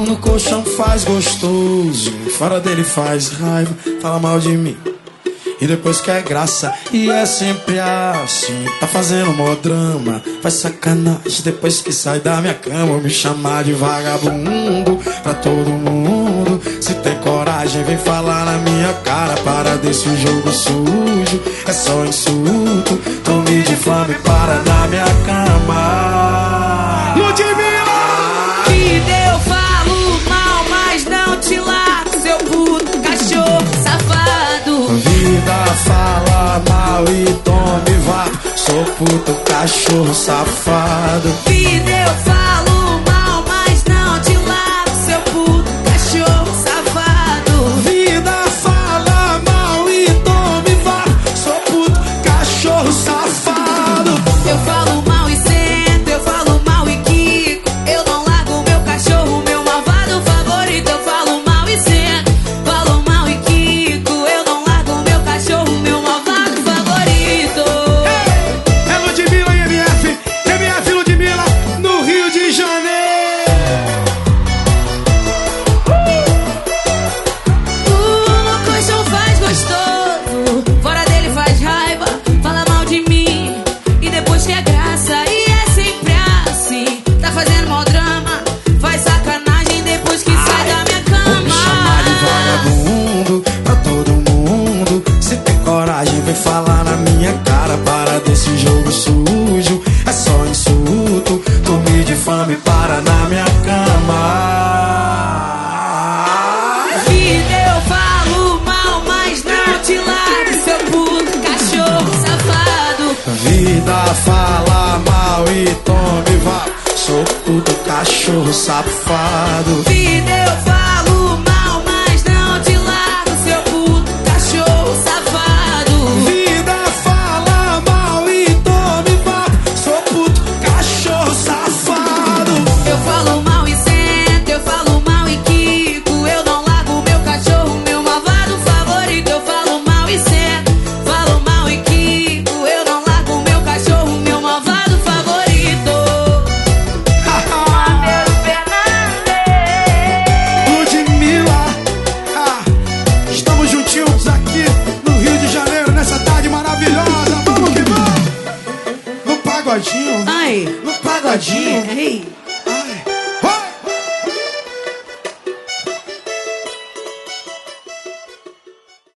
No colchão faz gostoso, fora dele faz raiva, fala mal de mim e depois quer graça. E é sempre assim, tá fazendo mó drama, faz sacanagem depois que sai da minha cama. Me chamar de vagabundo pra todo mundo. Se tem coragem vem falar na minha cara, para desse jogo sujo, é só insulto. Tome de fama e para na minha cama. Ludmilla! Vida eu falo mal, mas não te largo, seu puto cachorro safado. Vida fala mal e tome vapo, sou puto cachorro safado. Vida eu falo mal, mas não te largo, seu puto cachorro safado. Vida fala mal e tome vapo, sou puto cachorro safado. Eu falo mal e sento, eu falo mal e quico. Eu não largo meu cachorro, meu malvado favorito. Eu falo mal e sento, falo mal e quico. Eu não largo meu cachorro, meu malvado favorito. É Ludmilla e MF Ludmilla no Rio de Janeiro. No colchão faz gostoso, fora dele faz raiva, fala mal de mim e depois quer graça. E é sempre assim, tá fazendo mó drama, faz sacanagem depois que sai da minha Vou me chamar de vagabundo pra todo mundo. Se tem coragem vem falar na minha cara, para desse jogo sujo, é só insulto. Tome de fama e para na minha cama. Vida eu falo mal, mas não te largo, seu puto cachorro safado. Vida fala mal e tome vapo, sou puto cachorro safado. Vida eu falo mal, mas não te largo.